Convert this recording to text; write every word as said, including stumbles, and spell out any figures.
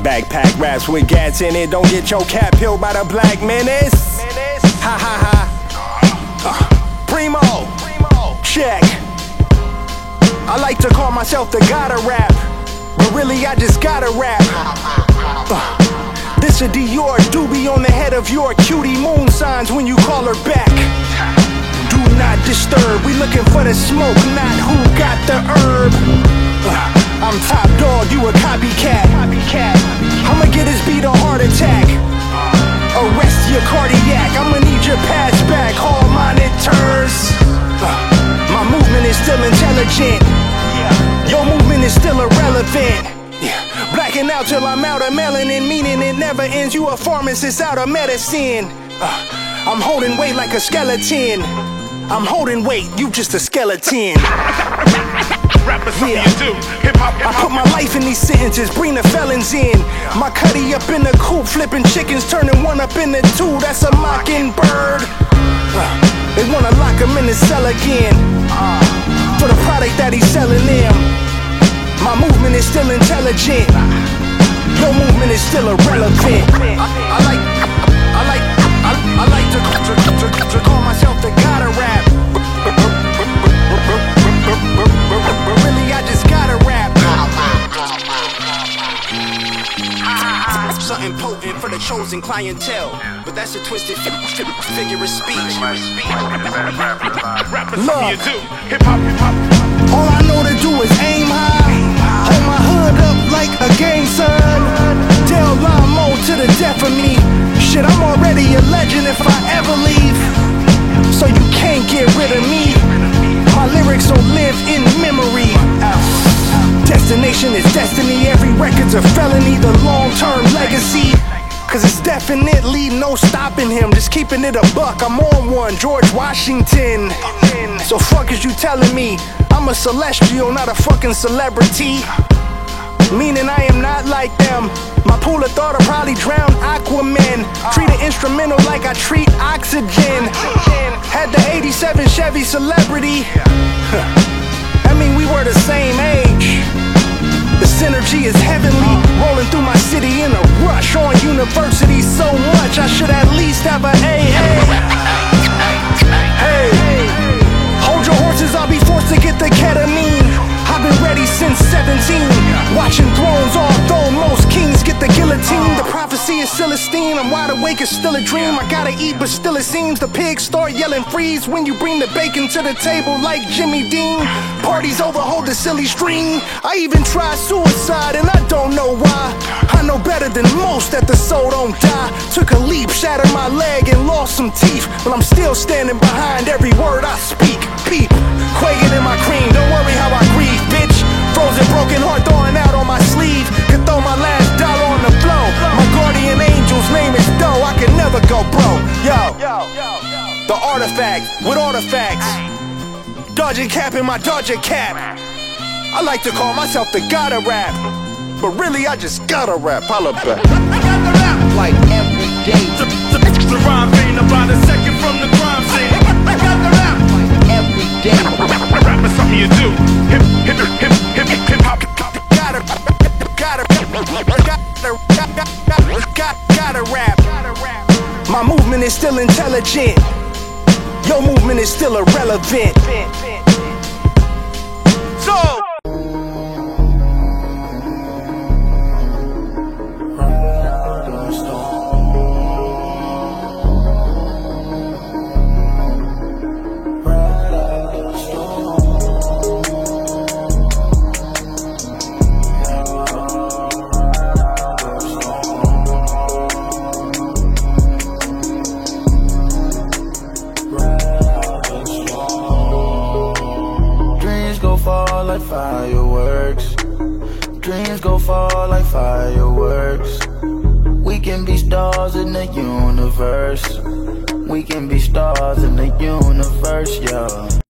Backpack raps with gats in it. Don't get your cap peeled by the black menace. Ha ha ha. Uh, Primo. Check. I like to call myself the god of rap, but really I just gotta rap. Uh, this a Dior doobie on the head of your cutie moon signs when you call her back. Do not disturb, we looking for the smoke, not who got the herb. uh, I'm top dog, you a copycat. I'ma get his beat a heart attack. Arrest your cardiac, I'ma need your pass back. Hall monitors. uh, My movement is still intelligent. Your movement is still irrelevant. Blacking out till I'm out of melanin, meaning it never ends. You a pharmacist out of medicine. uh, I'm holding weight like a skeleton. I'm holding weight, you just a skeleton. Yeah. I put my life in these sentences, bring the felons in. My cutty up in the coop, flipping chickens, turning one up into two. That's a mockingbird. uh, They wanna lock him in the cell again, uh, for the product that he's selling them. My movement is still intelligent. Your movement is still irrelevant. I, I like, I like, I, I like to, to, to, to call myself the god of rap, but really I just gotta rap. Something potent for the chosen clientele, but that's a twisted figure of speech. Look, all I know to do is aim high, hold my hood up like a gang sign. Tell Lamo to the death of me. Shit, I'm already a legend if I ever leave, so you can't get rid of me. My lyrics will live in memory. Destination is destiny, every record's a felony, the long-term legacy. Cause it's definitely no stopping him, just keeping it a buck. I'm on one, George Washington. So fuck is you telling me? I'm a celestial, not a fucking celebrity. Meaning I am not like them. My pool of thought will probably drown Aquaman. Treat an instrumental like I treat oxygen. Had the eighty-seven Chevy Celebrity. I mean we were the same age. The synergy is heavenly, rolling through my city in a rush. On university so much, I should at least have a A A. Hey, hold your horses, I'll be forced to get the ketamine. I've been ready since seventeen, watching thrones, although most kings get the guillotine. The prophecy is Celestine, I'm wide awake, it's still a dream. I gotta eat, but still it seems the pigs start yelling freeze when you bring the bacon to the table like Jimmy Dean. Parties over, hold the silly string. I even tried suicide and I don't know why. I know better than most that the soul don't die. Took a leap, shattered my leg and lost some teeth, but I'm still standing behind every word I speak. Peep, quaking in my cream, don't worry how I grieve, bitch. Frozen broken heart throwing out on my sleeve. Could throw my last dollar on the floor. My guardian angel's name is Doe, I can never go broke. Yo, the artifact with artifacts. Dodging cap in my Dodger cap. I like to call myself the god of rap, but really I just gotta rap. Holla back. I got the rap like every day. The, the, the rhyme ain't about a second from the crime scene. I got the rap like every day. Rap is something you do. Hip, hip, hip, hip, hip, hip hop. Gotta, gotta, gotta, gotta, gotta rap. My movement is still intelligent. Your movement is still irrelevant. So like fireworks. Dreams go fall like fireworks. We can be stars in the universe. We can be stars in the universe, yeah.